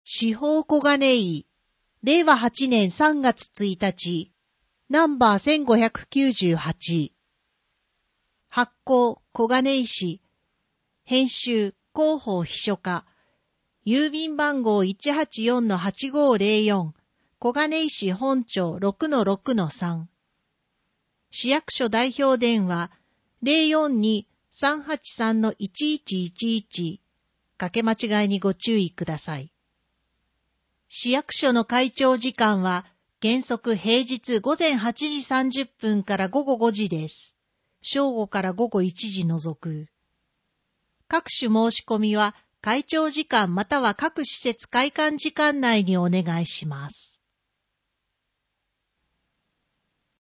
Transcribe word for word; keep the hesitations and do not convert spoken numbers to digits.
司法小金井、れいわはちねんさんがつついたち、ナンバーせんごひゃくきゅうじゅうはち。発行小金井市、編集広報秘書課、郵便番号 いちはちよんのはちごーぜろよん、小金井市本町 ろくのろくのさん。市役所代表電話 ゼロよんにーさんはちさんのいちいちいちいち。かけ間違いにご注意ください。市役所の開庁時間は原則平日午前はちじさんじゅっぷんから午後ごじです。正午から午後いちじ除く。各種申し込みは開庁時間または各施設開館時間内にお願いします。